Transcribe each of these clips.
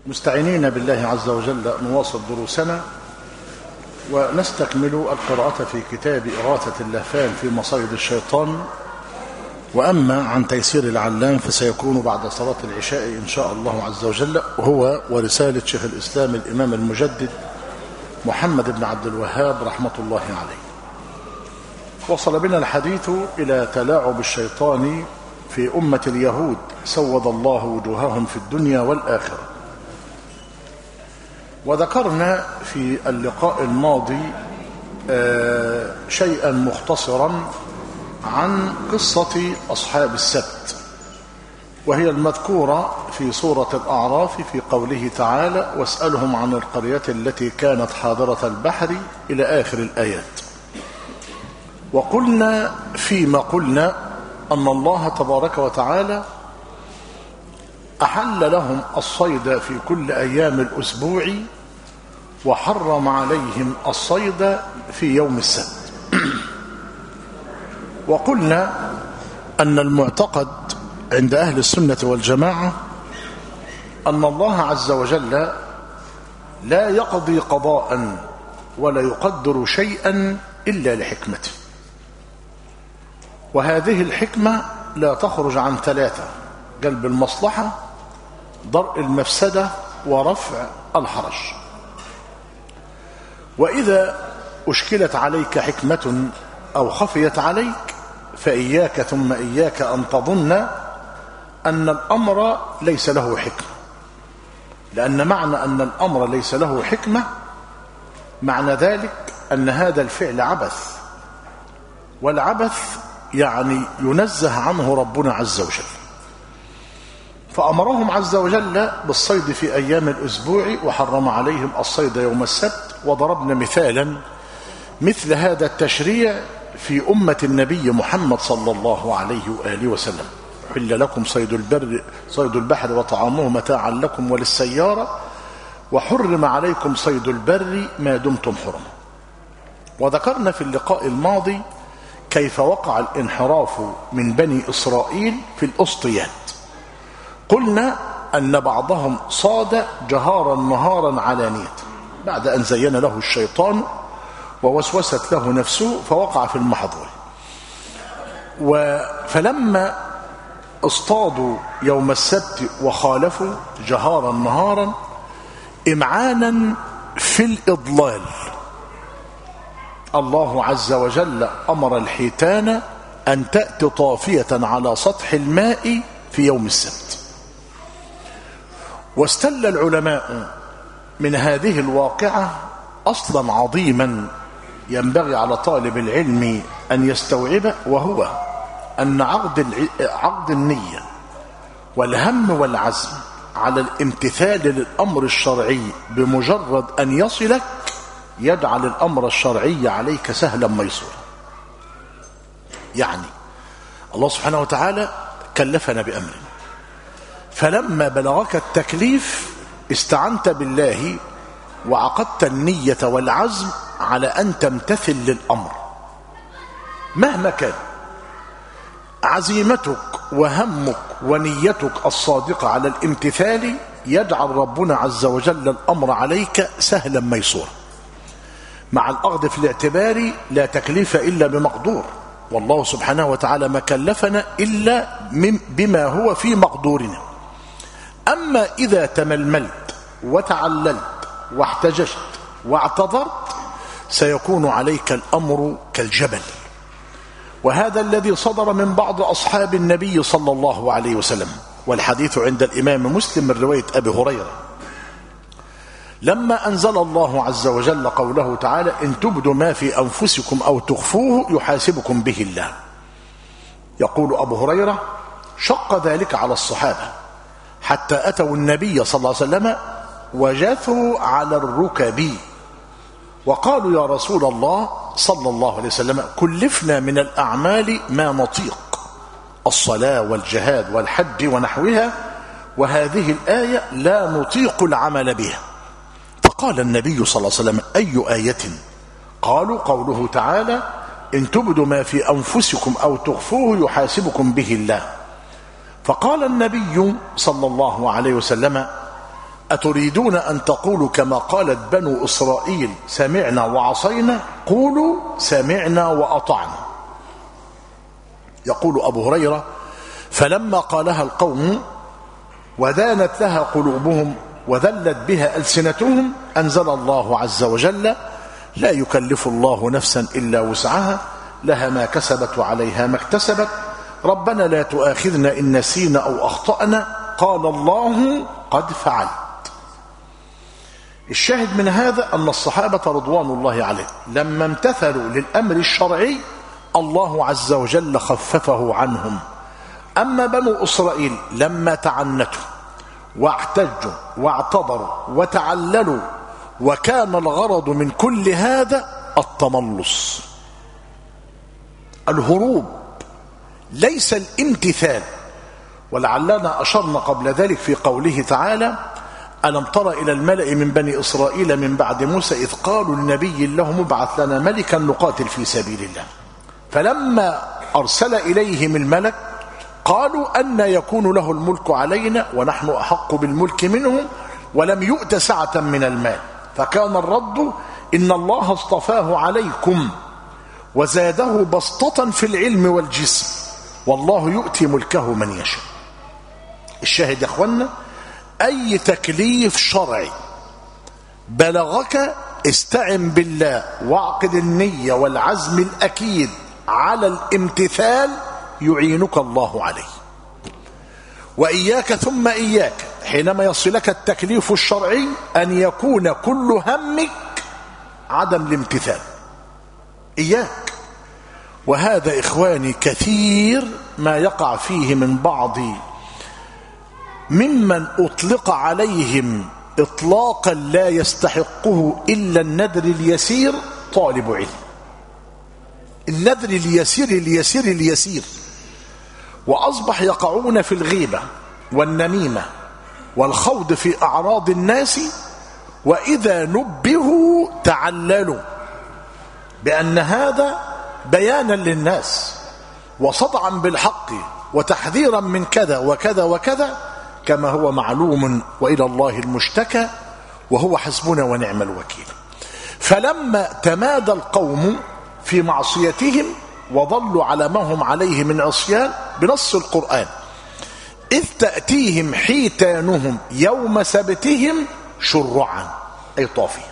مستعينين بالله عز وجل نواصل دروسنا ونستكمل القراءة في كتاب إغاثة اللهفان في مصائد الشيطان. وأما عن تيسير العلام فسيكون بعد صلاة العشاء إن شاء الله عز وجل، هو ورسالة شيخ الإسلام الإمام المجدد محمد بن عبد الوهاب رحمة الله عليه. وصل بنا الحديث إلى تلاعب الشيطان في أمة اليهود سود الله وجوههم في الدنيا والآخرة. وذكرنا في اللقاء الماضي شيئا مختصرا عن قصة أصحاب السبت، وهي المذكورة في سورة الأعراف في قوله تعالى: واسألهم عن القرية التي كانت حاضرة البحر إلى آخر الآيات. وقلنا فيما قلنا أن الله تبارك وتعالى أحل لهم الصيد في كل أيام الأسبوع وحرم عليهم الصيد في يوم السبت. وقلنا أن المعتقد عند أهل السنة والجماعة أن الله عز وجل لا يقضي قضاء ولا يقدر شيئا إلا لحكمته، وهذه الحكمة لا تخرج عن ثلاثة: جلب المصلحة، درء المفسدة، ورفع الحرج. وإذا أشكلت عليك حكمة أو خفيت عليك فإياك ثم إياك أن تظن أن الأمر ليس له حكمة، لأن معنى أن الأمر ليس له حكمة معنى ذلك أن هذا الفعل عبث، والعبث يعني ينزه عنه ربنا عز وجل. فأمرهم عز وجل بالصيد في أيام الأسبوع وحرم عليهم الصيد يوم السبت. وضربنا مثالا مثل هذا التشريع في أمة النبي محمد صلى الله عليه وآله وسلم: حل لكم صيد البحر وطعامه متاعا لكم وللسيارة، وحرم عليكم صيد البر ما دمتم حرما. وذكرنا في اللقاء الماضي كيف وقع الانحراف من بني إسرائيل في الأسطيات. قلنا أن بعضهم صاد جهارا نهارا علانية بعد أن زين له الشيطان ووسوست له نفسه فوقع في المحظور. فلما اصطادوا يوم السبت وخالفوا جهارا نهارا إمعانا في الإضلال، الله عز وجل أمر الحيتان أن تأتي طافية على سطح الماء في يوم السبت. واستل العلماء من هذه الواقعة أصلا عظيما ينبغي على طالب العلم أن يستوعبه، وهو أن عقد النية والهم والعزم على الامتثال للأمر الشرعي بمجرد أن يصلك يجعل الأمر الشرعي عليك سهلا ميسورا. يعني الله سبحانه وتعالى كلفنا بأمر، فلما بلغك التكليف استعنت بالله وعقدت النية والعزم على أن تمتثل للأمر مهما كان. عزيمتك وهمك ونيتك الصادقة على الامتثال يجعل ربنا عز وجل الأمر عليك سهلا ميسورا، مع الأخذ في الاعتبار لا تكليف إلا بمقدور، والله سبحانه وتعالى ما كلفنا إلا بما هو في مقدورنا. أما إذا تململت وتعللت واحتججت واعتذرت سيكون عليك الأمر كالجبل. وهذا الذي صدر من بعض أصحاب النبي صلى الله عليه وسلم، والحديث عند الإمام مسلم من رواية أبي هريرة، لما أنزل الله عز وجل قوله تعالى: إن تبدوا ما في أنفسكم أو تخفوه يحاسبكم به الله. يقول أبو هريرة: شق ذلك على الصحابة حتى أتوا النبي صلى الله عليه وسلم وجثوا على الركب وقالوا: يا رسول الله صلى الله عليه وسلم كلفنا من الأعمال ما نطيق، الصلاة والجهاد والحج ونحوها، وهذه الآية لا نطيق العمل بها. فقال النبي صلى الله عليه وسلم: أي آية؟ قالوا: قوله تعالى: إن تبدوا ما في أنفسكم أو تخفوه يحاسبكم به الله. فقال النبي صلى الله عليه وسلم: أتريدون أن تقولوا كما قالت بنو إسرائيل سمعنا وعصينا؟ قولوا سمعنا وأطعنا. يقول أبو هريرة: فلما قالها القوم ودانت لها قلوبهم وذلت بها ألسنتهم أنزل الله عز وجل: لا يكلف الله نفسا إلا وسعها، لها ما كسبت وعليها ما اكتسبت، ربنا لا تؤاخذنا إن نسينا أو أخطأنا، قال الله قد فعلت. الشاهد من هذا أن الصحابة رضوان الله عليهم لما امتثلوا للأمر الشرعي الله عز وجل خففه عنهم. أما بنو إسرائيل لما تعنتوا واحتجوا واعتذروا وتعللوا، وكان الغرض من كل هذا التملص، الهروب، ليس الامتثال. ولعلنا أشرنا قبل ذلك في قوله تعالى: ألم تر إلى الملأ من بني إسرائيل من بعد موسى إذ قالوا لنبي لهم ابعث لنا ملكا نقاتل في سبيل الله، فلما أرسل إليهم الملك قالوا أن يكون له الملك علينا ونحن أحق بالملك منه ولم يؤت سعة من المال، فكان الرد: إن الله اصطفاه عليكم وزاده بسطة في العلم والجسم والله يؤتي ملكه من يشاء. الشاهد يا اخوانا، أي تكليف شرعي بلغك استعن بالله واعقد النية والعزم الأكيد على الامتثال يعينك الله عليه. وإياك ثم إياك حينما يصلك التكليف الشرعي أن يكون كل همك عدم الامتثال، إياك. وهذا إخواني كثير ما يقع فيه من بعض ممن أطلق عليهم إطلاقا لا يستحقه إلا النذر اليسير طالب علم، النذر اليسير اليسير اليسير، وأصبح يقعون في الغيبة والنميمة والخوض في أعراض الناس، وإذا نبهوا تعللوا بأن هذا بيانا للناس وصدعا بالحق وتحذيرا من كذا وكذا وكذا، كما هو معلوم وإلى الله المشتكى وهو حسبنا ونعم الوكيل. فلما تمادى القوم في معصيتهم وظلوا على ما هم عليه من عصيان بنص القرآن: إذ تأتيهم حيتانهم يوم سبتهم شرعا، أي طافيا،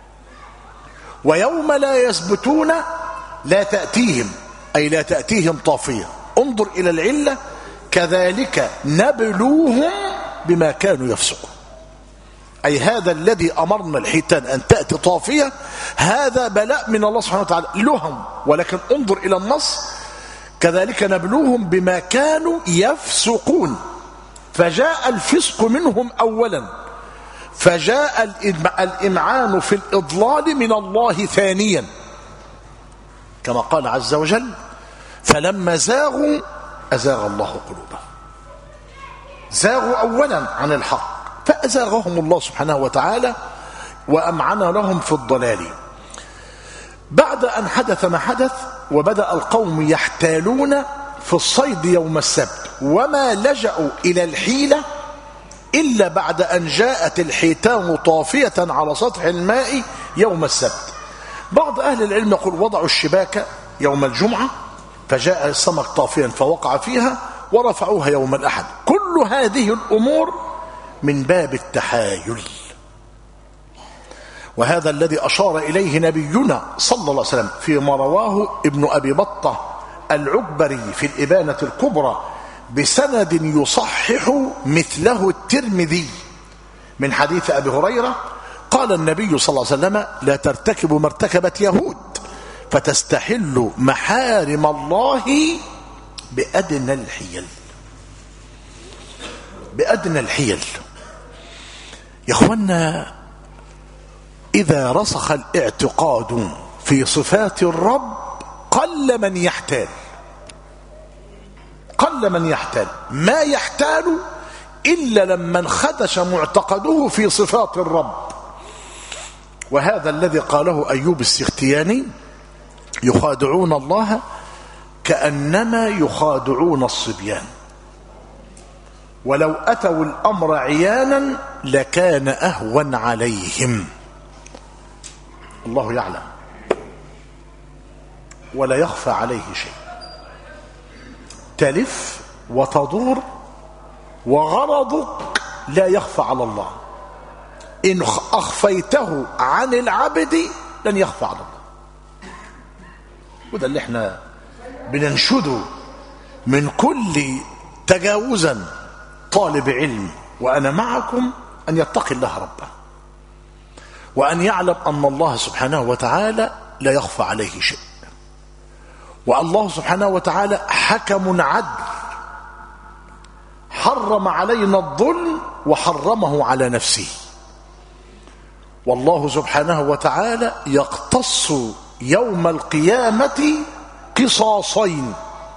ويوم لا يسبتون لا تأتيهم، أي لا تأتيهم طافية. انظر إلى العلة: كذلك نبلوهم بما كانوا يفسقون، أي هذا الذي أمرنا الحيتان أن تأتي طافية هذا بلاء من الله سبحانه وتعالى لهم، ولكن انظر إلى النص: كذلك نبلوهم بما كانوا يفسقون، فجاء الفسق منهم أولا، فجاء الإمعان في الإضلال من الله ثانيا، كما قال عز وجل: فلما زاغوا أزاغ الله قلوبهم. زاغوا أولا عن الحق فأزاغهم الله سبحانه وتعالى وأمعن لهم في الضلال. بعد أن حدث ما حدث وبدأ القوم يحتالون في الصيد يوم السبت، وما لجأوا إلى الحيلة إلا بعد أن جاءت الحيتان طافية على سطح الماء يوم السبت. بعض أهل العلم يقول وضعوا الشباك يوم الجمعة فجاء السمك طافيا فوقع فيها ورفعوها يوم الأحد. كل هذه الأمور من باب التحايل، وهذا الذي أشار إليه نبينا صلى الله عليه وسلم فيما رواه ابن أبي بطة العكبري في الإبانة الكبرى بسند يصحح مثله الترمذي من حديث أبي هريرة قال النبي صلى الله عليه وسلم: لا ترتكبوا ما ارتكبت يهود فتستحلوا محارم الله بأدنى الحيل. بأدنى الحيل يا اخوانا، إذا رسخ الاعتقاد في صفات الرب قل من يحتال، قل من يحتال، ما يحتال إلا لما انخدش معتقده في صفات الرب. وهذا الذي قاله أيوب السختياني: يخادعون الله كأنما يخادعون الصبيان، ولو أتوا الأمر عيانا لكان أهون عليهم. الله يعلم ولا يخفى عليه شيء، تلف وتدور وغرضك لا يخفى على الله. إن أخفيته عن العبد لن يخفى على الله. وده اللي احنا بننشده من كل تجاوزا طالب علم وأنا معكم، أن يتقي الله ربه، وأن يعلم أن الله سبحانه وتعالى لا يخفى عليه شيء، والله سبحانه وتعالى حكم عدل، حرم علينا الظلم وحرمه على نفسه. والله سبحانه وتعالى يقتص يوم القيامة قصاصين.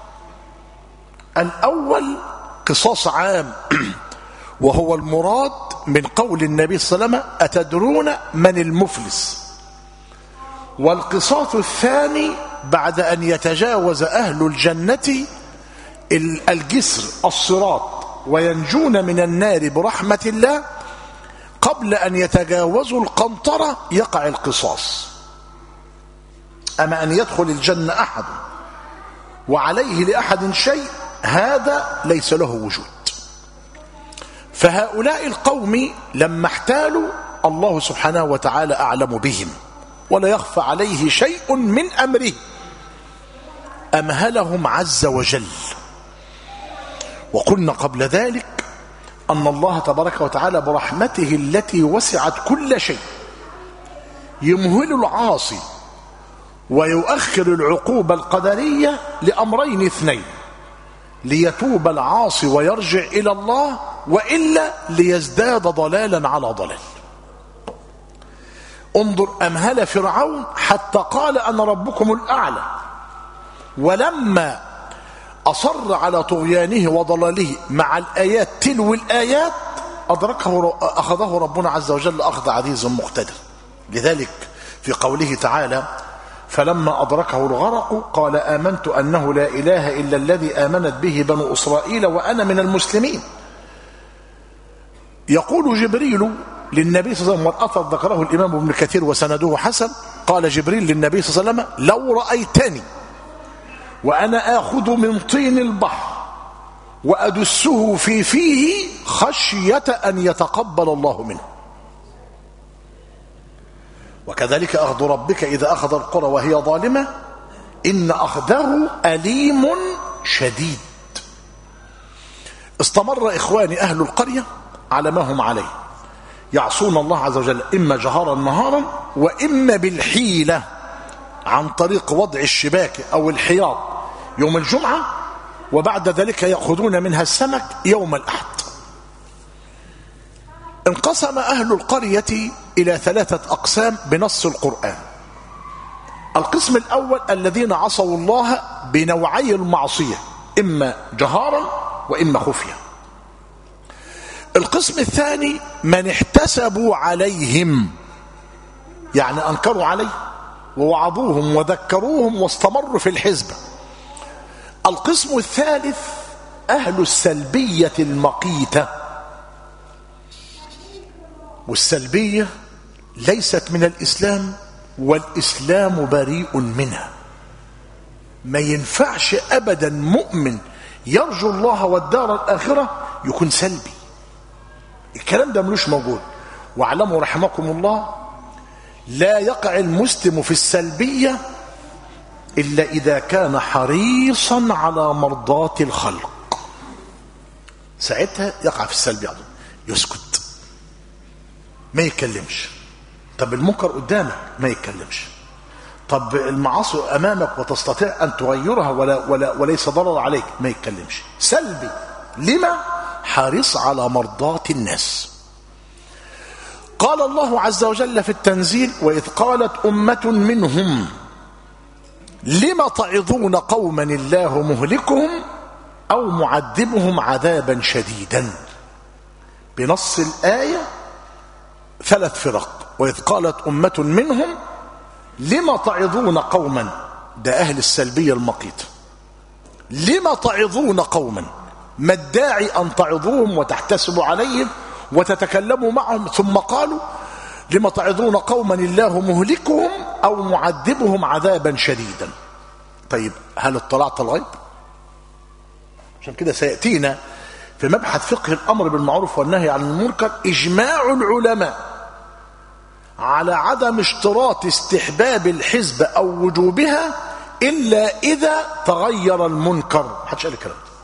الأول قصاص عام وهو المراد من قول النبي صلى الله عليه وسلم: أتدرون من المفلس؟ والقصاص الثاني بعد أن يتجاوز أهل الجنة الجسر الصراط وينجون من النار برحمة الله، قبل أن يتجاوزوا القنطرة يقع القصاص. أما أن يدخل الجنة أحد وعليه لأحد شيء، هذا ليس له وجود. فهؤلاء القوم لما احتالوا الله سبحانه وتعالى أعلم بهم ولا يخفى عليه شيء من أمره، أمهلهم عز وجل. وقلنا قبل ذلك أن الله تبارك وتعالى برحمته التي وسعت كل شيء يمهل العاصي ويؤخر العقوبة القدرية لأمرين اثنين: ليتوب العاصي ويرجع إلى الله، وإلا ليزداد ضلالا على ضلال. انظر، أمهل فرعون حتى قال أنا ربكم الأعلى، ولما أصر على طغيانه وضلاله مع الآيات تلو الآيات أخذه ربنا عز وجل أخذ عزيز مقتدر. لذلك في قوله تعالى: فلما أدركه الغرق قال آمنت أنه لا إله إلا الذي آمنت به بنو إسرائيل وأنا من المسلمين. يقول جبريل للنبي صلى الله عليه وسلم، والأثر ذكره الإمام ابن كثير وسنده حسن، قال جبريل للنبي صلى الله عليه وسلم: لو رأيتني وأنا آخذ من طين البحر وأدسه في فيه خشية أن يتقبل الله منه. وكذلك أخذ ربك إذا أخذ القرى وهي ظالمة إن أخذه أليم شديد. استمر إخواني أهل القرية على ما هم عليه، يعصون الله عز وجل إما جهارا نهارا وإما بالحيلة عن طريق وضع الشباك أو الحياض يوم الجمعة، وبعد ذلك يأخذون منها السمك يوم الأحد. انقسم أهل القرية إلى 3 أقسام بنص القرآن. القسم الأول الذين عصوا الله بنوعي المعصية، إما جهارا وإما خفية. القسم الثاني من احتسبوا عليهم، يعني أنكروا عليه ووعظوهم وذكروهم واستمروا في الحزب. القسم الثالث أهل السلبية المقيتة، والسلبية ليست من الإسلام والإسلام بريء منها. ما ينفعش أبدا مؤمن يرجو الله والدار الآخرة يكون سلبي، الكلام ده ملوش موجود. واعلموا رحمكم الله لا يقع المسلم في السلبية إلا إذا كان حريصا على مرضاة الخلق، ساعتها يقع في السلبية، يسكت ما يتكلمش. طب المنكر قدامك ما يتكلمش، طب المعاصي أمامك وتستطيع أن تغيرها وليس ضرر عليك ما يتكلمش. سلبي لما؟ حريص على مرضاة الناس. قال الله عز وجل في التنزيل: وإذ قالت أمة منهم لم تعظون قوما الله مهلكهم أو معذبهم عذابا شديدا. بنص الآية 3 فرق. وإذ قالت أمة منهم لم تعظون قوما، ده أهل السلبية المقيتة. لم تعظون قوما، ما الداعي أن تعظوهم وتحتسبوا عليهم وتتكلموا معهم ثم قالوا لم تعظون قوما الله مهلكهم أو معذبهم عذابا شديدا. طيب هل اطلعت الغيب؟ عشان كده سيأتينا في مبحث فقه الأمر بالمعروف والنهي عن المنكر إجماع العلماء على عدم اشتراط استحباب الحزب أو وجوبها إلا إذا تغير المنكر. محدش قال الكلام ده.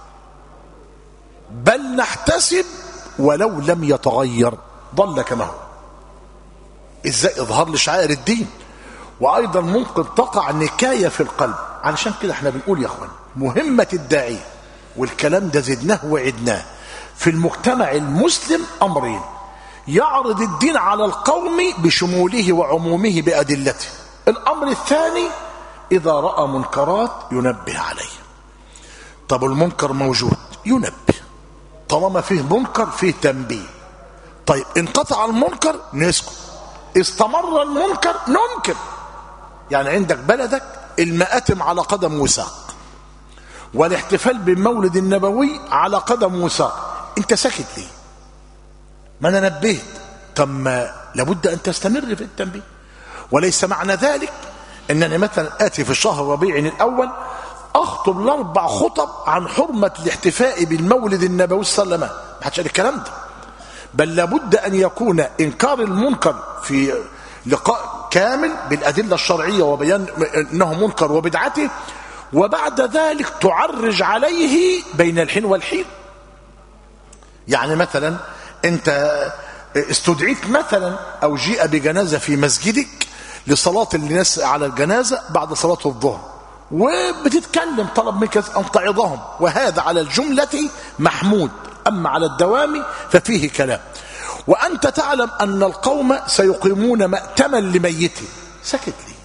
بل نحتسب ولو لم يتغير ضل كما هو. ازاي؟ اظهار لشعائر الدين، وايضا ممكن تقع نكايه في القلب. علشان كده احنا بنقول يا اخوان مهمه الداعيه، والكلام ده زدناه وعدناه في المجتمع المسلم امرين: يعرض الدين على القوم بشموله وعمومه بادلته. الامر الثاني اذا راى منكرات ينبه عليه. طب المنكر موجود ينبه، طالما فيه منكر فيه تنبيه. طيب انقطع المنكر نسكت، استمر المنكر ننكر. يعني عندك بلدك المآتم على قدم وساق، والاحتفال بالمولد النبوي على قدم وساق، انت ساكت ليه؟ ما انا نبهت. طب ما لابد ان تستمر في التنبيه. وليس معنى ذلك انني مثلا اتي في شهر ربيع الاول اخطب الاربع خطب عن حرمه الاحتفاء بالمولد النبوي صلى الله عليه وسلم. ما حدش قال الكلام ده. بل لابد ان يكون انكار المنكر في لقاء كامل بالادله الشرعيه وبيان انه منكر وبدعته، وبعد ذلك تعرج عليه بين الحين والحين. يعني مثلا انت استدعيت مثلا او جيء بجنازه في مسجدك لصلاه الناس على الجنازه بعد صلاه الظهر، وبتتكلم طلب منك ان تعظهم، وهذا على الجمله محمود، اما على الدوام ففيه كلام. وانت تعلم ان القوم سيقيمون مأتما لميته، سكت لي؟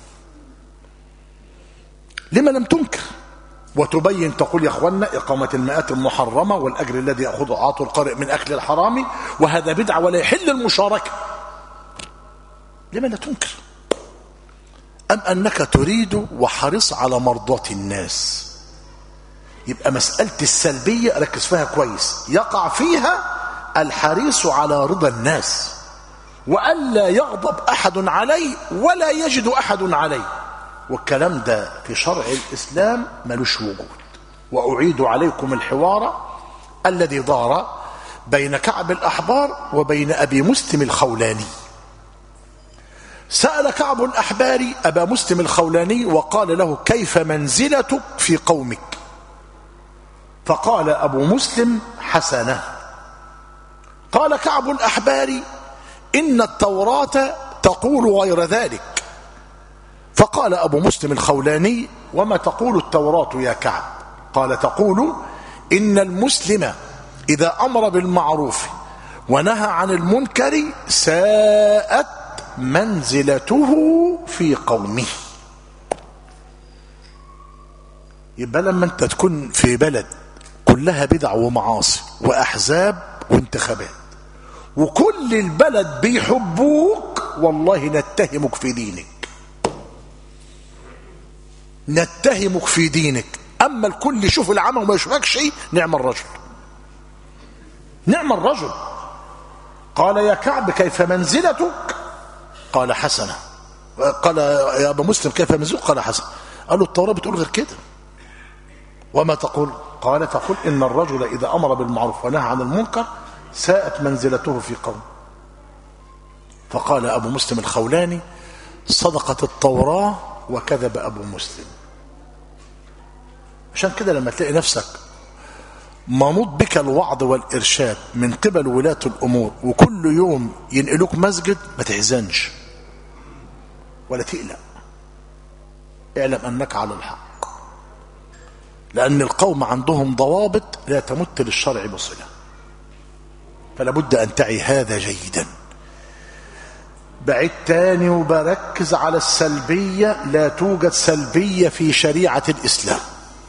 لما لم تنكر وتبين تقول يا اخوانا اقامه المآتم محرمه، والاجر الذي ياخذه عاطوا القارئ من اكل الحرام، وهذا بدعه ولا يحل المشاركه. لما لا تنكر؟ ام انك تريد وحرص على مرضاه الناس؟ يبقى مساله السلبيه ركز فيها كويس، يقع فيها الحريص على رضا الناس، والا يغضب احد عليه ولا يجد احد عليه. والكلام ده في شرع الإسلام ملوش وجود. وأعيد عليكم الحوار الذي دار بين كعب الأحبار وبين أبي مسلم الخولاني. سأل كعب الأحبار أبا مسلم الخولاني وقال له كيف منزلتك في قومك؟ فقال أبو مسلم حسنة. قال كعب الأحبار إن التوراة تقول غير ذلك. فقال أبو مسلم الخولاني وما تقول التوراة يا كعب؟ قال تقول إن المسلم إذا أمر بالمعروف ونهى عن المنكر ساءت منزلته في قومه. يبقى لما أنت تكون في بلد كلها بدع ومعاصي وأحزاب وانتخابات وكل البلد بيحبوك، والله نتهمك في دينك، نتهمك في دينك. أما الكل يشوف العمى وما يشوفك شيء، نعم الرجل، نعم الرجل. قال يا كعب كيف منزلتك؟ قال حسنة. قال يا أبا مسلم كيف منزلتك؟ قال حسنة. قال له التوراة بتقول غير كده. وما تقول؟ قال تقول إن الرجل إذا أمر بالمعروف ونهى عن المنكر ساءت منزلته في قوم. فقال أبو مسلم الخولاني صدقت التوراة وكذب أبو مسلم. عشان كده لما تلاقي نفسك منوط بك الوعظ والإرشاد من قبل ولاة الأمور وكل يوم ينقلوك مسجد، ما تحزنش ولا تقلق، اعلم أنك على الحق، لأن القوم عندهم ضوابط لا تمت للشرع بصلة. فلا بد أن تعي هذا جيدا. بعد تاني وبركز على السلبية. لا توجد سلبية في شريعة الإسلام.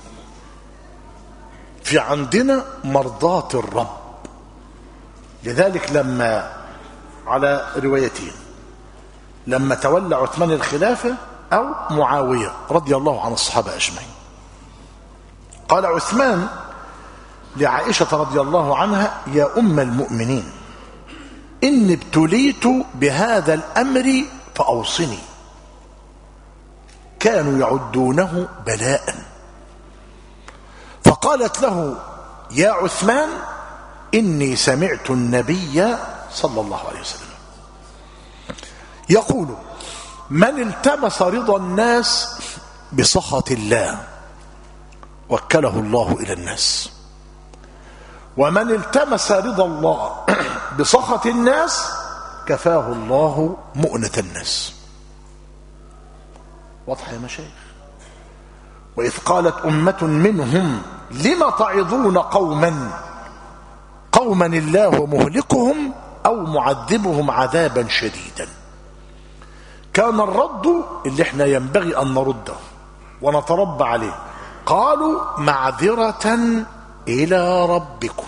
في عندنا مرضاة الرب. لذلك لما على روايتين، لما تولى عثمان الخلافة أو معاوية رضي الله عن الصحابة أجمعين، قال عثمان لعائشة رضي الله عنها يا أم المؤمنين إني ابتليت بهذا الأمر فأوصني. كانوا يعدونه بلاء. فقالت له يا عثمان إني سمعت النبي صلى الله عليه وسلم يقول من التمس رضا الناس بسخط الله وكله الله إلى الناس، ومن التمس رضا الله بسخط الناس كفاه الله مؤنة الناس. واضح يا مشايخ؟ وإذ قالت أمة منهم لم تعظون قوما الله مهلكهم أو معذبهم عذابا شديدا. كان الرد اللي احنا ينبغي أن نرده ونتربى عليه، قالوا معذرة إلى ربكم.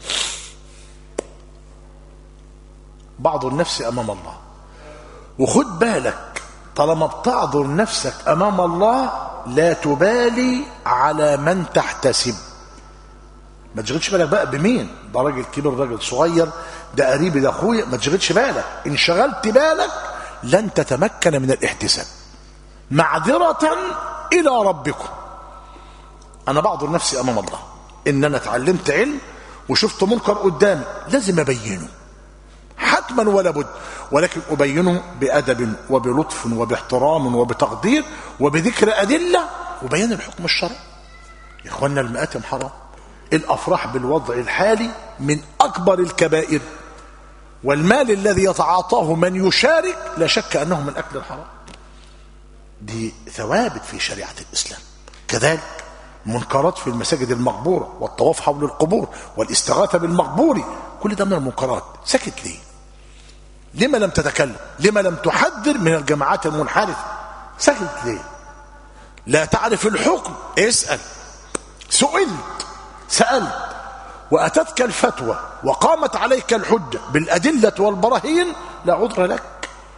بعض النفس أمام الله. وخد بالك طالما بتعذر نفسك أمام الله لا تبالي على من تحتسب. ما تشغلش بالك بقى بمين، ده راجل كبير راجل صغير، ده قريبي ده اخويا، ما تشغلش بالك. ان شغلت بالك لن تتمكن من الاحتساب. معذرة إلى ربكم. أنا بعذر نفسي أمام الله إن أنا اتعلمت علم وشفت منكر قدامي لازم أبينه حتما ولا بد، ولكن أبينه بأدب وبلطف وباحترام وبتقدير وبذكر أدلة وبيان الحكم الشرعي. يا إخوانا المآتم حرام. الأفراح بالوضع الحالي من أكبر الكبائر، والمال الذي يتعاطاه من يشارك لا شك أنه من أكل الحرام. دي ثوابت في شريعة الإسلام. كذلك منكرات في المساجد المقبورة والطواف حول القبور والاستغاثة بالمقبور، كل ده من المنكرات. سكت ليه؟ لما لم تتكلم؟ لما لم تحذر من الجماعات المنحرفة؟ سكت ليه؟ لا تعرف الحكم؟ اسأل. سألت وأتتك الفتوى وقامت عليك الحجة بالأدلة والبراهين لا عذر لك.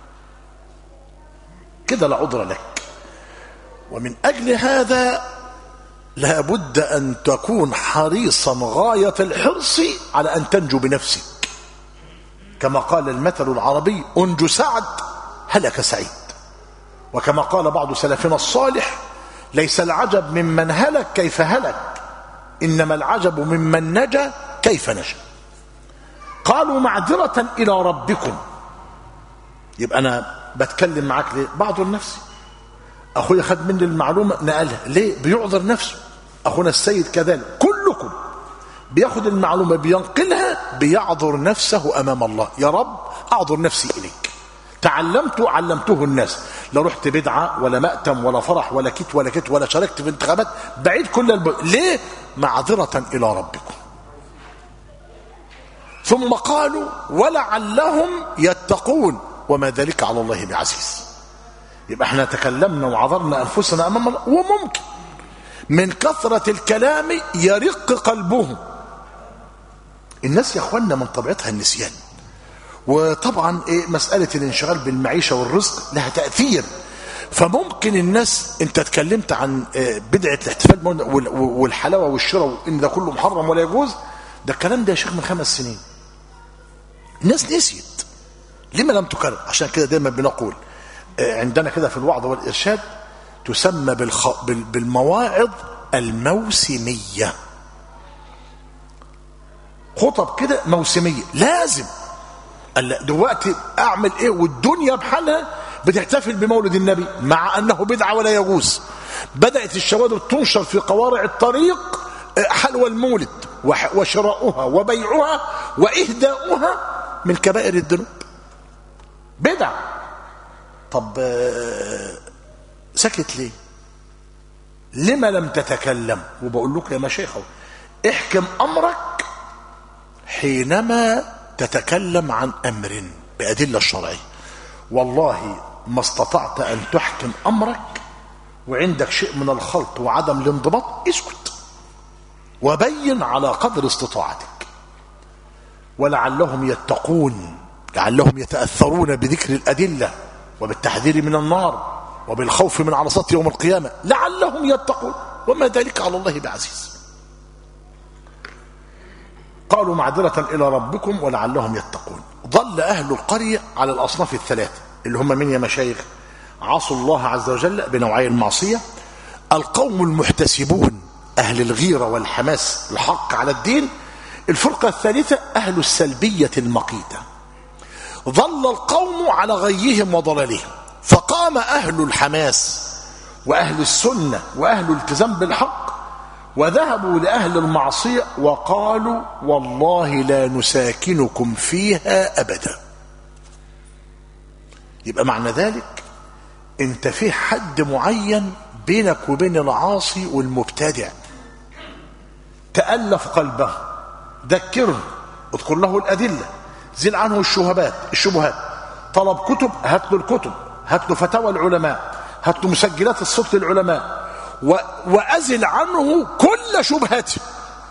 كده لا عذر لك. ومن أجل هذا لا بد أن تكون حريصا غاية الحرص على أن تنجو بنفسك، كما قال المثل العربي أنجو سعد هلك سعيد. وكما قال بعض سلفنا الصالح ليس العجب ممن هلك كيف هلك، إنما العجب ممن نجا كيف نجا. قالوا معذرة إلى ربكم. يبقى أنا بتكلم معاك ليه؟ بعذر نفسي. أخوي خد مني المعلومة نقلها ليه؟ بيعذر نفسه. أخونا السيد كذلك، كلكم بياخد المعلومة بينقلها بيعذر نفسه أمام الله. يا رب أعذر نفسي إليك، علمته الناس. لا رحت بدعة ولا مأتم ولا فرح ولا كيت ولا كيت ولا شاركت في انتخابات، بعيد كل ليه؟ معذرة إلى ربكم. ثم قالوا ولعلهم يتقون وما ذلك على الله بعزيز. يبقى احنا تكلمنا وعذرنا أنفسنا أمام الله، وممكن من كثرة الكلام يرق قلبهم. الناس يا اخوانا من طبيعتها النسيان، وطبعا مسألة الانشغال بالمعيشة والرزق لها تأثير. فممكن الناس، انت اتكلمت عن بدعة الاحتفال والحلاوة والشراء وان ده كله محرم ولا يجوز، ده الكلام ده يا شيخ من 5 سنين. الناس نسيت. لما لم تكرر؟ عشان كده دايما بنقول عندنا كده في الوعظ والإرشاد تسمى بالمواعظ الموسمية. خطب كده موسمية لازم. دلوقتي اعمل ايه والدنيا بحالها بتحتفل بمولد النبي مع انه بدعة ولا يجوز. بدأت الشوادر تنشر في قوارع الطريق حلوى المولد وشراؤها وبيعها واهداؤها من كبائر الذنوب، بدع. طب سكت ليه؟ لما لم تتكلم؟ وبقول لك يا مشايخ احكم امرك حينما تتكلم عن امر بأدلة الشرعية. والله ما استطعت ان تحكم امرك وعندك شيء من الخلط وعدم الانضباط، اسكت وبين على قدر استطاعتك. ولعلهم يتقون، لعلهم يتأثرون بذكر الأدلة وبالتحذير من النار وبالخوف من عرصات يوم القيامة، لعلهم يتقون وما ذلك على الله بعزيز. قالوا معذرة إلى ربكم ولعلهم يتقون. ظل أهل القرية على الأصناف الثلاثة اللي هم من يا مشايخ؟ عصوا الله عز وجل بنوعي المعصية، القوم المحتسبون أهل الغيرة والحماس الحق على الدين، الفرقة الثالثة أهل السلبية المقيتة. ظل القوم على غيهم وضلالهم، فقام أهل الحماس وأهل السنة وأهل الالتزام بالحق وذهبوا لأهل المعصية وقالوا والله لا نساكنكم فيها أبدا. يبقى معنى ذلك انت في حد معين بينك وبين العاصي والمبتدع، تألف قلبه، ذكره، اذكر له الأدلة، زل عنه الشبهات، طلب كتب هات له الكتب، هات له فتاوى العلماء، هات له مسجلات الصوت للعلماء، وأزل عنه كل شبهته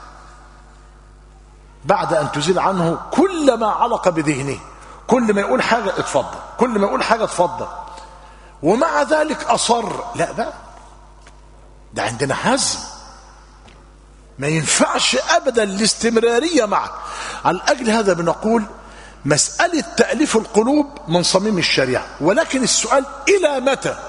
بعد أن تزيل عنه كل ما علق بذهنه. كل ما يقول حاجة اتفضل، كل ما يقول حاجة اتفضل، ومع ذلك أصر. لا بقى، ده عندنا حزم، ما ينفعش أبدا الاستمرارية معه. على أجل هذا بنقول مسألة تأليف القلوب من صميم الشريعة، ولكن السؤال إلى متى؟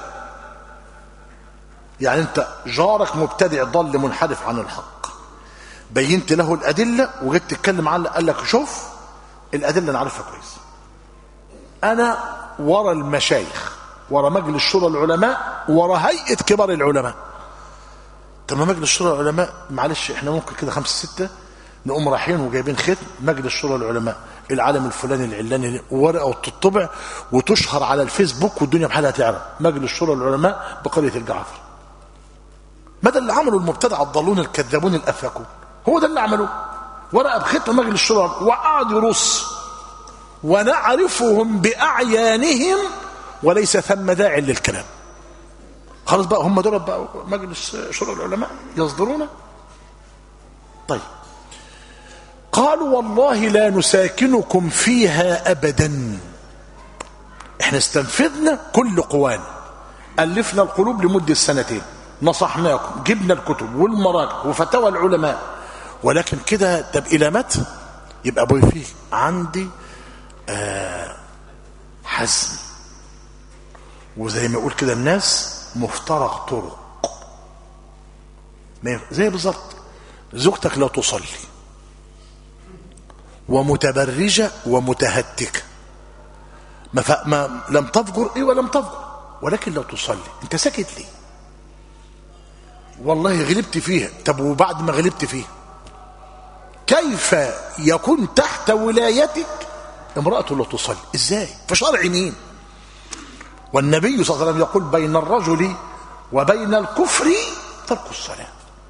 يعني أنت جارك مبتدع ضل منحرف عن الحق، بينت له الأدلة وجيت تتكلم عنه، قال لك شوف الأدلة أنا عارفها كويس، أنا ورا المشايخ، ورا مجلس شورى العلماء، ورا هيئة كبار العلماء. طب ما مجلس شورى العلماء معلش احنا ممكن كده 5 6 نقوم رايحين وجايبين ختم مجلس شورى العلماء العالم الفلاني العلاني، ورقه وتطبع وتشهر على الفيسبوك والدنيا بحالها تعرف مجلس شورى العلماء بقرية الجعفر. ما ده اللي عملوا المبتدع الضالون الكذابون الافاكون، هو ده اللي عملوه، ورقه بختم مجلس شورى، وقعد يرص ونعرفهم باعيانهم وليس ثم داع للكلام. خلاص بقى هم دول بقى مجلس شورى العلماء يصدرون. طيب قالوا والله لا نساكنكم فيها أبدا، احنا استنفذنا كل قوانا، ألفنا القلوب لمدة 2 نصحناكم، جبنا الكتب والمراجع وفتاوى العلماء، ولكن كده طب إلى متى؟ يبقى ابوي فيه عندي حزم، وزي ما يقول كده الناس مفترق طرق. زي بالظبط زوجتك لا تصلي ومتبرجة ومتهتكة، ما لم تفجر ولم تفجر، ولكن لو تصلي انت ساكت ليه؟ والله غلبت فيها. طب وبعد ما غلبت فيها كيف يكون تحت ولايتك امرأة لا تصلي؟ ازاي؟ في شرع مين؟ والنبي صلى الله عليه وسلم يقول بين الرجل وبين الكفر ترك الصلاة.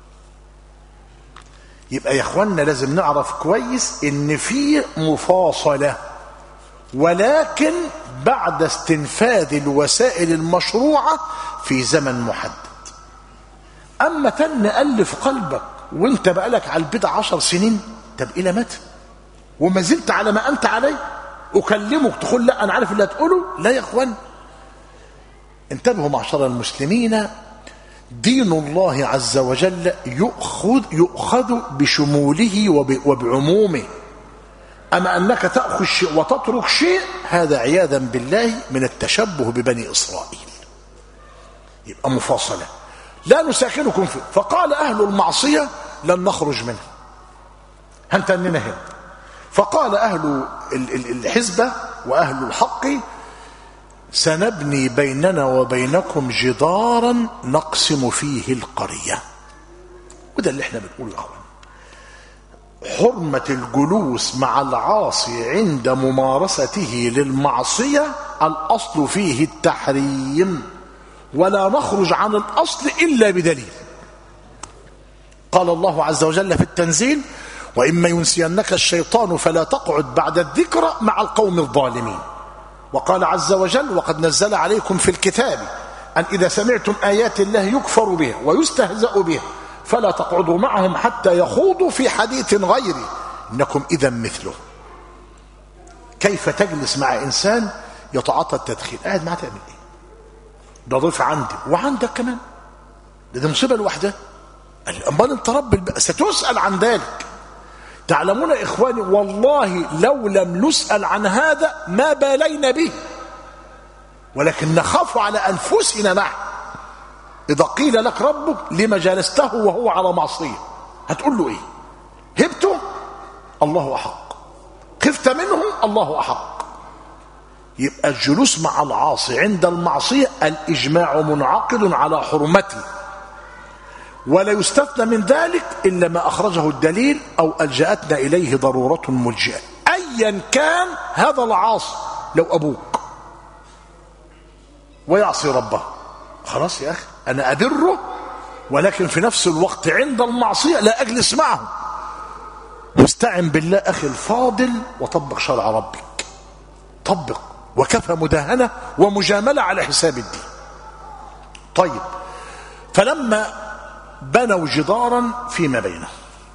يبقى يا اخوانا لازم نعرف كويس ان في مفاصلة، ولكن بعد استنفاذ الوسائل المشروعة في زمن محدد. اما نألف قلبك وانت بقالك على البدع 10 سنين، طب الى متى؟ وما زلت على ما انت عليه، اكلمك تقول لا انا عارف اللي هتقوله. لا يا اخوان، انتبهوا معشر المسلمين، دين الله عز وجل يؤخذ بشموله وبعمومه. أما أنك تأخذ شيء وتترك شيء، هذا عياذا بالله من التشبه ببني إسرائيل. يبقى مفاصلة، لا نساكنكم فيه. فقال أهل المعصية لن نخرج منها، هنتننا هنا. فقال أهل الحزبة وأهل الحق سنبني بيننا وبينكم جدارا نقسم فيه القرية. وده اللي احنا بنقوله يا اخوان، حرمة الجلوس مع العاصي عند ممارسته للمعصية الأصل فيه التحريم، ولا نخرج عن الأصل إلا بدليل. قال الله عز وجل في التنزيل وإما ينسينك الشيطان فلا تقعد بعد الذكرى مع القوم الظالمين. وقال عز وجل وقد نزل عليكم في الكتاب أن إذا سمعتم آيات الله يكفر بها ويستهزأ بها فلا تقعدوا معهم حتى يخوضوا في حديث غيره إنكم إذا مثله. كيف تجلس مع إنسان يتعاطى التدخين؟ قاعد معاه تعمل إيه؟ ده ضيف عندي وعندك كمان، ده مصيبة لوحدها. أمال أنت رب ستسأل عن ذلك. تعلمون يا إخواني والله لو لم نسأل عن هذا ما بالينا به، ولكن نخاف على أنفسنا معه. إذا قيل لك ربك لما جالسته وهو على معصية هتقول له إيه؟ هبته؟ الله أحق. خفت منه؟ الله أحق. يبقى الجلوس مع العاصي عند المعصية الإجماع منعقد على حرمته، ولا يستثنى من ذلك إلا ما أخرجه الدليل أو ألجأتنا إليه ضرورة ملجئة، أيا كان هذا العاصي. لو أبوك ويعصي ربه، خلاص يا أخي أنا أبره، ولكن في نفس الوقت عند المعصية لا أجلس معه. واستعن بالله أخي الفاضل وطبق شرع ربك، طبق، وكفى مداهنة ومجاملة على حساب الدين. طيب، فلما بنوا جدارا فيما بينهم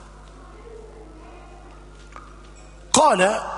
قال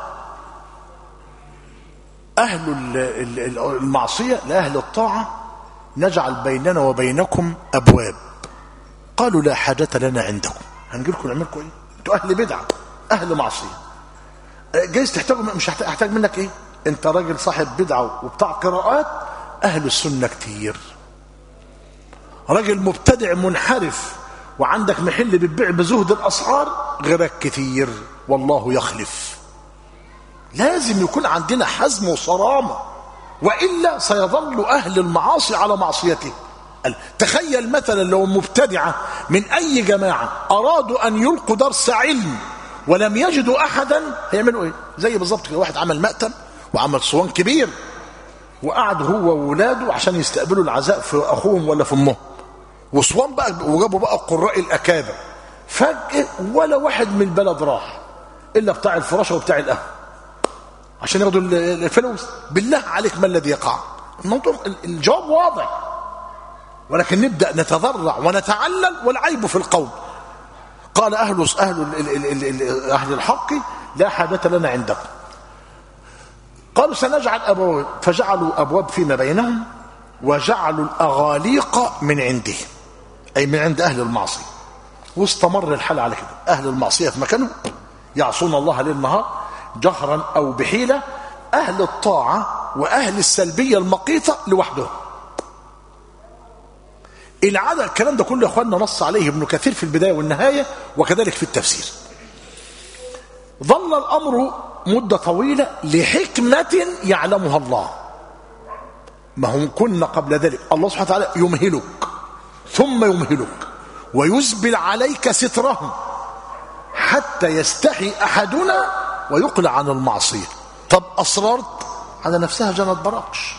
أهل المعصية لأهل الطاعة نجعل بيننا وبينكم أبواب. قالوا لا حاجة لنا عندكم، هنجيلكم نعملكم إيه؟ أنتوا أهل بدعة أهل معصية، جايز تحتاجوا، مش هحتاج منك إيه؟ أنت راجل صاحب بدعة وبتاع قراءات. أهل السنة كتير، راجل مبتدع منحرف وعندك محل بتبيع بزهد الأسعار غيرك كتير، والله يخلف. لازم يكون عندنا حزم وصرامة، وإلا سيظل أهل المعاصي على معصيته. تخيل مثلا لو مبتدعة من أي جماعة أرادوا أن يلقوا درس علم ولم يجدوا أحدا، هيعملوا إيه؟ زي بالظبط كده واحد عمل مأتم وعمل صوان كبير وقعد هو وولاده عشان يستقبلوا العزاء في أخوهم ولا في أمهم، وصوان بقى، وجابوا بقى القراء الأكابر. فجأة ولا واحد من البلد راح إلا بتاع الفراشة وبتاع القهوة عشان ياخدوا الفلوس. بالله عليك ما الذي يقع؟ الموضوع الجواب واضح، ولكن نبدأ نتضرع ونتعلل والعيب في القول. قال أهل الحق لا حاجة لنا عندكم. قالوا سنجعل أبواب، فجعلوا أبواب فيما بينهم وجعلوا الأغاليق من عنده، أي من عند أهل المعصية. واستمر الحال على كده، أهل المعصية في مكانهم يعصون الله ليل نهار جهرا أو بحيلة، أهل الطاعة وأهل السلبية المقيتة لوحدهم. العادة الكلام ده كله يا أخواننا نص عليه ابن كثير في البداية والنهاية، وكذلك في التفسير. ظل الأمر مدة طويلة لحكمة يعلمها الله. ما هم كنا قبل ذلك الله سبحانه وتعالى يمهلك ثم يمهلك ويسبل عليك ستره حتى يستحي أحدنا ويقلع عن المعصية. طب أصررت على نفسها جنت براقش.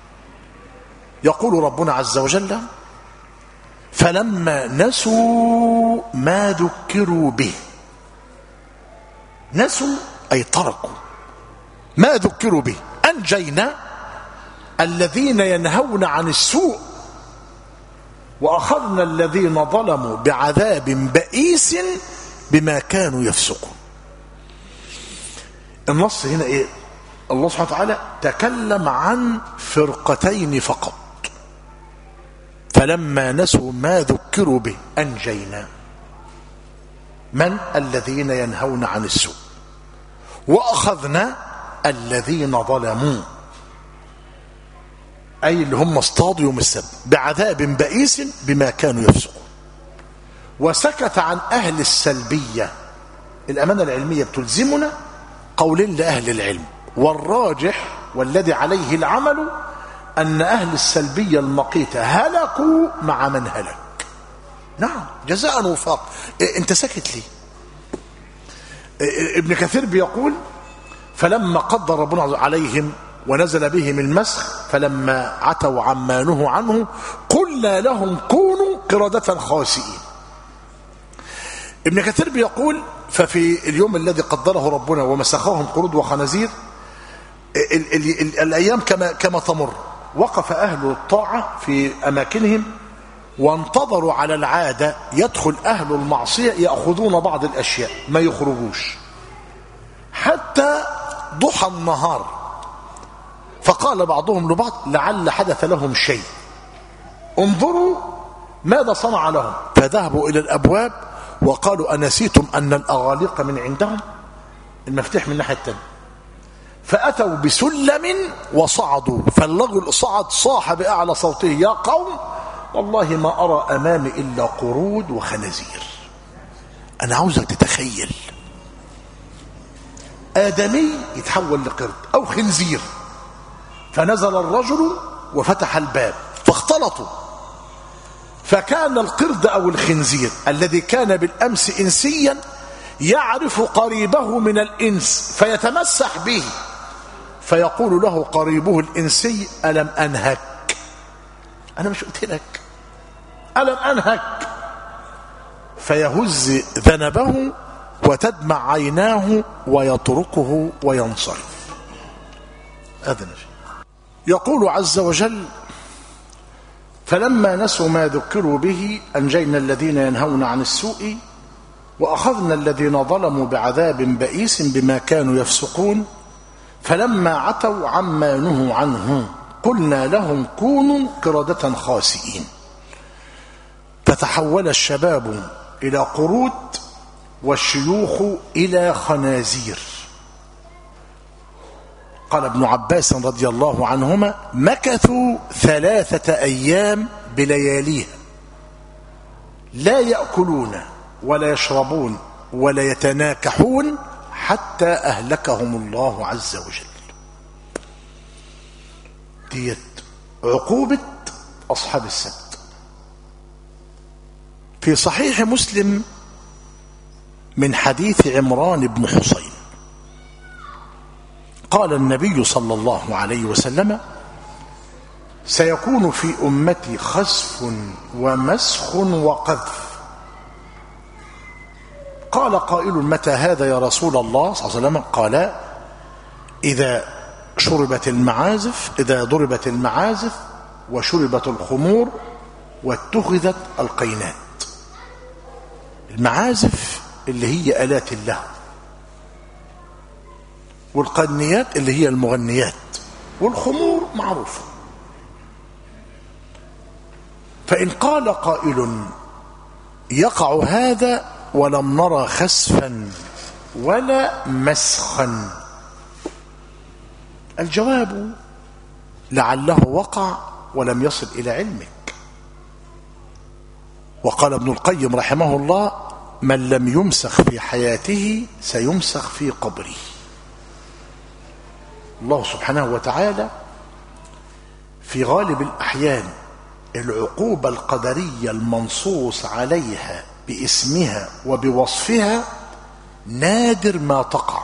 يقول ربنا عز وجل فلما نسوا ما ذكروا به، نسوا أي تركوا ما ذكروا به، أنجينا الذين ينهون عن السوء وأخذنا الذين ظلموا بعذاب بئيس بما كانوا يفسقون. النص هنا إيه؟ الله سبحانه وتعالى تكلم عن فرقتين فقط. فلما نسوا ما ذكروا به أنجينا من الذين ينهون عن السوء وأخذنا الذين ظلموا، أي اللي هم اصطادوا يوم السبت بعذاب بئيس بما كانوا يفسقون. وسكت عن أهل السلبية. الأمانة العلمية بتلزمنا قولين لأهل العلم، والراجح والذي عليه العمل أن أهل السلبية المقيتة هلكوا مع من هلك. نعم، جزاء وفاق. انت سكت ليه؟ ابن كثير بيقول فلما قدر ربنا عليهم ونزل بهم المسخ فلما عتوا عما نهوا عنه قلنا لهم كونوا قردة خاسئين. ابن كثير بيقول ففي اليوم الذي قدره ربنا ومسخهم قرود وخنازير الأيام كما تمر، وقف أهل الطاعة في أماكنهم وانتظروا على العادة يدخل أهل المعصية يأخذون بعض الأشياء ما يخرجوش حتى ضحى النهار. فقال بعضهم لبعض لعل حدث لهم شيء، انظروا ماذا صنع لهم. فذهبوا إلى الأبواب وقالوا أنسيتم أن الأغاليق من عندهم، المفتاح من الناحية التانية، فأتوا بسلم وصعدوا، فالرجل صعد صاح بأعلى صوته: يا قوم والله ما أرى أمامي إلا قرود وخنازير. أنا عاوزك تتخيل آدمي يتحول لقرد أو خنزير. فنزل الرجل وفتح الباب فاختلطوا، فكان القرد أو الخنزير الذي كان بالأمس إنسيا يعرف قريبه من الإنس فيتمسح به، فيقول له قريبه الإنسي: ألم أنهك؟ أنا مش قلت لك ألم أنهك؟ فيهز ذنبه وتدمع عيناه ويتركه وينصرف. هذا نشي. يقول عز وجل: فلما نسوا ما ذكروا به أنجينا الذين ينهون عن السوء وأخذنا الذين ظلموا بعذاب بئيس بما كانوا يفسقون فلما عتوا عما نهوا عنه قلنا لهم كونوا قردة خاسئين. فتحول الشباب إلى قرود والشيوخ إلى خنازير. قال ابن عباس رضي الله عنهما: مكثوا 3 أيام بلياليها لا يأكلون ولا يشربون ولا يتناكحون حتى أهلكهم الله عز وجل. ديت عقوبة أصحاب السبت. في صحيح مسلم من حديث عمران بن حسين قال النبي صلى الله عليه وسلم: سيكون في أمتي خسف ومسخ وقذف. قال قائل: متى هذا يا رسول الله صلى الله عليه وسلم؟ قال: إذا شربت المعازف، إذا ضربت المعازف وشربت الخمور واتخذت القينات. المعازف اللي هي آلات اللهو، والقنيات اللي هي المغنيات، والخمور معروفة. فإن قال قائل: يقع هذا ولم نرى خسفا ولا مسخا، الجواب: لعله وقع ولم يصل إلى علمك. وقال ابن القيم رحمه الله: من لم يمسخ في حياته سيمسخ في قبره. الله سبحانه وتعالى في غالب الأحيان العقوبة القدرية المنصوص عليها باسمها وبوصفها نادر ما تقع،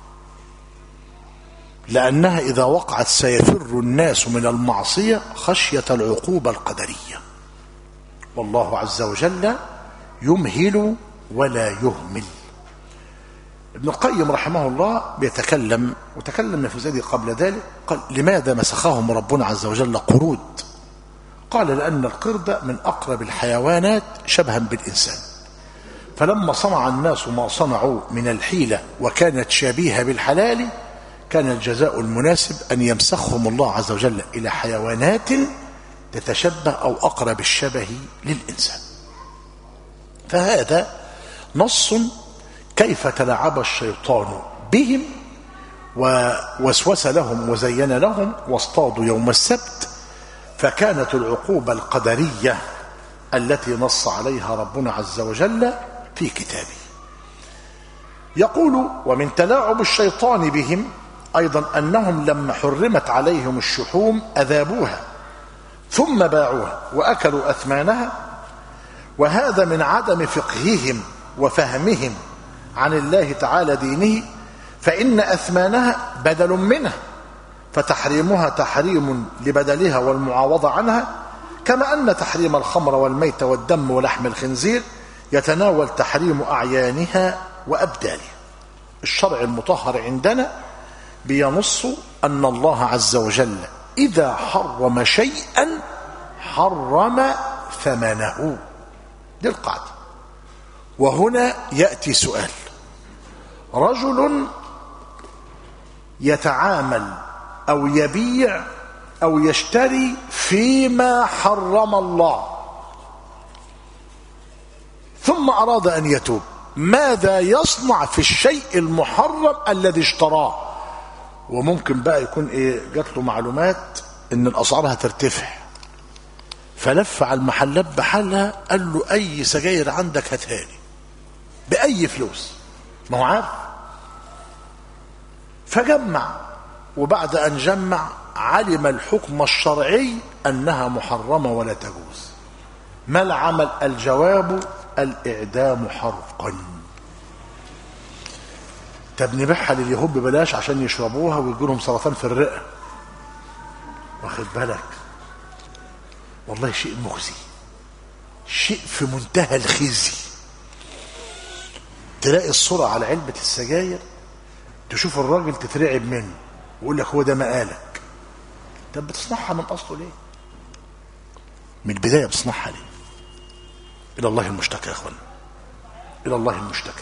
لأنها إذا وقعت سيفر الناس من المعصية خشية العقوبة القدرية. والله عز وجل يمهل ولا يهمل. ابن القيم رحمه الله بيتكلم، وتكلمنا في ذلك قبل ذلك، قال: لماذا مسخهم ربنا عز وجل قرود؟ قال: لأن القرد من أقرب الحيوانات شبها بالإنسان، فلما صنع الناس ما صنعوا من الحيلة وكانت شبيهة بالحلال كان الجزاء المناسب أن يمسخهم الله عز وجل إلى حيوانات تتشبه أو أقرب الشبه للإنسان. فهذا نص كيف تلاعب الشيطان بهم ووسوس لهم وزين لهم واصطادوا يوم السبت، فكانت العقوبة القدرية التي نص عليها ربنا عز وجل في كتابه. يقول: ومن تلاعب الشيطان بهم أيضا أنهم لما حرمت عليهم الشحوم أذابوها ثم باعوها وأكلوا أثمانها، وهذا من عدم فقههم وفهمهم عن الله تعالى دينه، فإن أثمانها بدل منها، فتحريمها تحريم لبدلها والمعاوضة عنها، كما أن تحريم الخمر والميت والدم ولحم الخنزير يتناول تحريم أعيانها وأبدالها. الشرع المطهر عندنا بينص أن الله عز وجل إذا حرم شيئا حرم ثمنه، دي القاعدة. وهنا يأتي سؤال: رجل يتعامل أو يبيع أو يشتري فيما حرم الله، ثم أراد أن يتوب، ماذا يصنع في الشيء المحرم الذي اشتراه؟ وممكن بقى يكون جات له معلومات ان الاسعار هترتفع، فلف على المحلات بحالها، قال له اي سجاير عندك هاتها لي باي فلوس، ما هو عارف. فجمع، وبعد ان جمع علم الحكم الشرعي انها محرمه ولا تجوز. ما العمل؟ الجواب الاعدام حرقا. طب نبيعها لليهود ببلاش عشان يشربوها ويجي لهم سرطان في الرئه، واخد بالك؟ والله شيء مخزي، شيء في منتهى الخزي. تلاقي الصورة على علبة السجاير، تشوف الراجل تترعب منه ويقول لك هو ده مقالك. طب بتصنعها من اصله ليه؟ من البداية بتصنعها ليه؟ الى الله المشتكى يا اخوانا، الى الله المشتكى.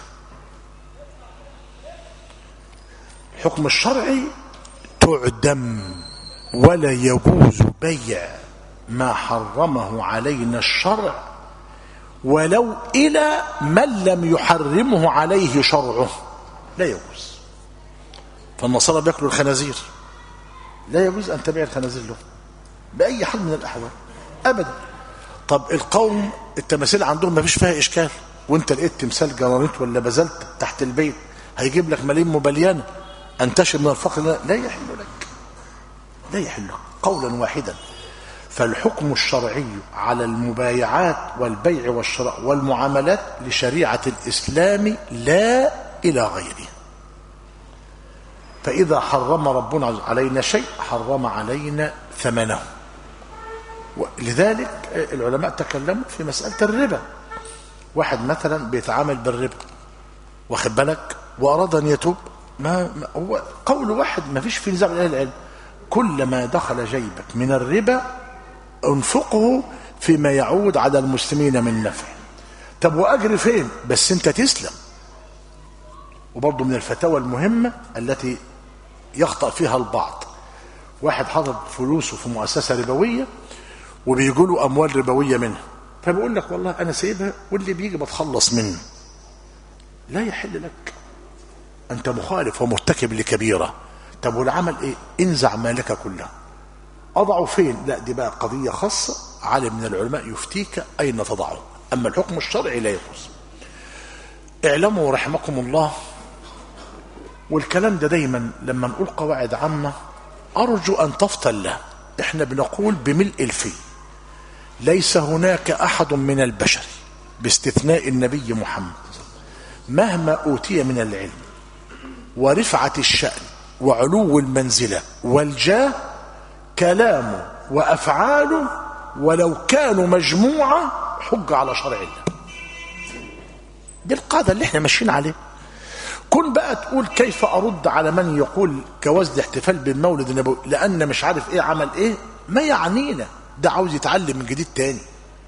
الحكم الشرعي تعدم، ولا يجوز بيع ما حرمه علينا الشرع ولو إلى من لم يحرمه عليه شرعه، لا يجوز. فالنصارى بياكلوا الخنازير، لا يجوز أن تبيع الخنازير له بأي حال من الأحوال أبدا. طب القوم التماثيل عندهم ما فيش فيها إشكال، وانت لقيت تمثال جرانيت ولا بازلت تحت البيت هيجيب لك ملايين مبليانة، أنتشر من الفقر، لا يحل لك، لا يحل لك قولا واحدا. فالحكم الشرعي على المبايعات والبيع والشراء والمعاملات لشريعة الإسلام لا إلى غيره. فإذا حرم ربنا علينا شيء حرم علينا ثمنه. لذلك العلماء تكلموا في مسألة الربا. واحد مثلا بيتعامل بالربا، واخد بالك، وأراد أن يتوب، ما هو قول واحد ما فيش في نزاع من أهل العلم، كل ما دخل جيبك من الربا انفقه فيما يعود على المسلمين من نفع. طب وأجر فين؟ بس انت تسلم. وبرضه من الفتاوى المهمة التي يخطأ فيها البعض، واحد حاطط فلوسه في مؤسسة ربوية وبيجوا أموال ربوية منها، فبيقول لك والله أنا سايبها واللي بيجي بتخلص منه. لا يحل لك، أنت مخالف ومرتكب لكبيرة. طب والعمل إيه؟ انزع مالك كله. أضعه فين؟ لا، دي بقى قضية خاصة، عالم من العلماء يفتيك أين تضعه. أما الحكم الشرعي لا يجوز. اعلموا رحمكم الله، والكلام ده دايما لما نقول قواعد عامة أرجو أن تفطن له. احنا بنقول بملء الفي، ليس هناك أحد من البشر باستثناء النبي محمد مهما أوتي من العلم ورفعة الشأن وعلو المنزلة والجاه، كلامه وأفعاله ولو كانوا مجموعة حج على شرع الله. دي القاعدة اللي احنا ماشيين عليه. كن بقى تقول كيف أرد على من يقول جواز الاحتفال بالمولد النبوي لأن مش عارف ايه عمل ايه، ما يعنينا، ده عاوز يتعلم من جديد تاني،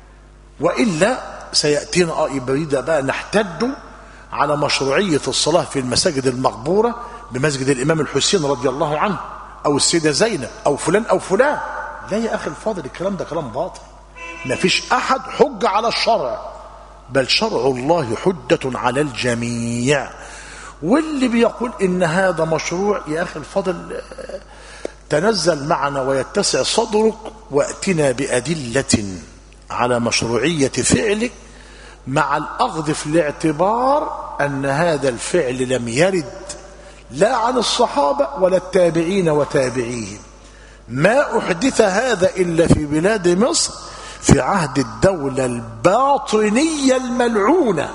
وإلا سيأتينا يبقى بقى نحتد على مشروعية الصلاة في المساجد المقبورة بمسجد الإمام الحسين رضي الله عنه أو السيدة زينب أو فلان أو فلان. لا يا أخي الفاضل، الكلام ده كلام باطل. ما فيش أحد حج على الشرع، بل شرع الله حجة على الجميع. واللي بيقول إن هذا مشروع، يا أخي الفاضل تنزل معنا ويتسع صدرك وأتنا بأدلة على مشروعية فعلك، مع الأخذ في الاعتبار أن هذا الفعل لم يرد لا عن الصحابة ولا التابعين وتابعيهم. ما أحدث هذا إلا في بلاد مصر في عهد الدولة الباطنية الملعونة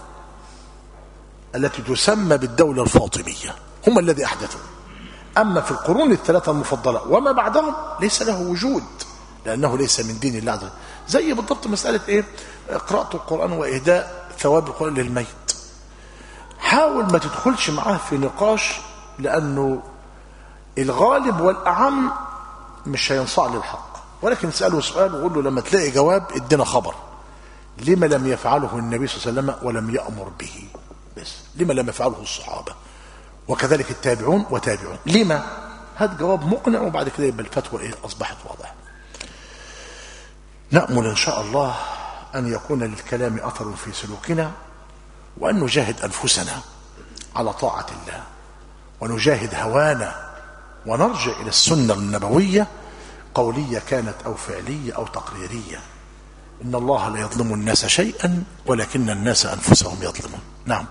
التي تسمى بالدولة الفاطمية، هم الذي أحدثوا. أما في القرون الثلاثة المفضلة وما بعدهم ليس له وجود، لأنه ليس من دين الله عز وجل. زي بالضبط مسألة إيه؟ قراءة القرآن وإهداء ثواب القرآن للميت. حاول ما تدخلش معاه في نقاش، لأنه الغالب والأعم مش هينصاع للحق، ولكن اسأله سؤال وقول له لما تلاقي جواب ادينا خبر لما لم يفعله النبي صلى الله عليه وسلم ولم يأمر به، بس لما لم يفعله الصحابة وكذلك التابعون وتابعون، لما؟ هذا جواب مقنع، وبعد كده يبقى الفتوى ايه؟ أصبحت واضحة. نأمل إن شاء الله أن يكون للكلام أثر في سلوكنا، وأن نجاهد أنفسنا على طاعة الله، ونجاهد هوانا، ونرجع إلى السنة النبوية قولية كانت أو فعلية أو تقريرية. إن الله لا يظلم الناس شيئا ولكن الناس أنفسهم يظلمون. نعم.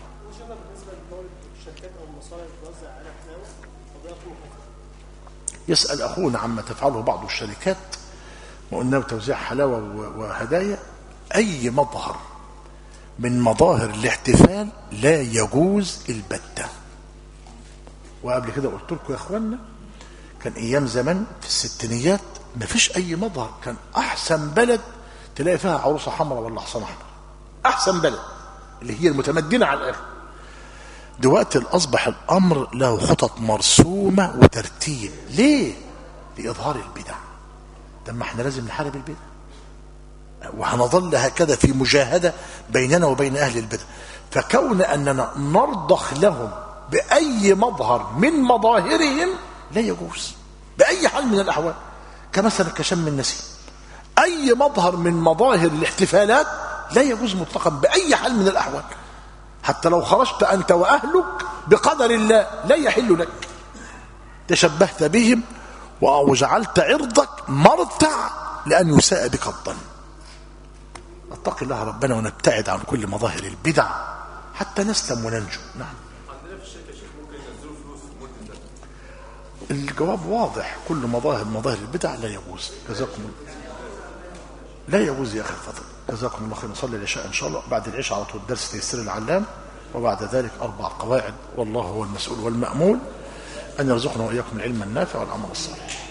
يسأل أخونا عما تفعله بعض الشركات، وقلنا توزيع حلاوة وهدايا. أي مظهر من مظاهر الاحتفال لا يجوز البتة. وقبل كده قلت لكم يا اخوانا، كان ايام زمان في الستينيات ما فيش اي مظهر، كان احسن بلد تلاقي فيها عروسه حمراء ولا حصان احمر، احسن بلد اللي هي المتمدنه على الاخر. دلوقتي اصبح الامر له خطط مرسومه وترتيب. ليه؟ لاظهار البدع. طب ما احنا لازم نحارب البدع، وهنظل هكذا في مجاهده بيننا وبين اهل البدع. فكون اننا نرضخ لهم باي مظهر من مظاهرهم لا يجوز باي حال من الاحوال، كمثلا كشم النسيم. اي مظهر من مظاهر الاحتفالات لا يجوز مطلقا باي حال من الاحوال، حتى لو خرجت انت واهلك بقدر الله لا يحل لك. تشبهت بهم وجعلت عرضك مرتع لان يساء بك الظن. نتقي الله ربنا ونبتعد عن كل مظاهر البدع حتى نسلم وننجو. نعم. عندنا في الشركه شيخ ممكن ينزلوا فلوس مده ده؟ الجواب واضح، كل مظاهر البدع لا يجوز. جزاكم الله. لا يجوز يا اخي الفضل، جزاكم الله خير. نصلي العشاء ان شاء الله، بعد العشاء على طول درس تيسير العلام، وبعد ذلك 4 قواعد، والله هو المسؤول والمأمول أن يرزقنا وإياكم العلم النافع والعمل الصالح.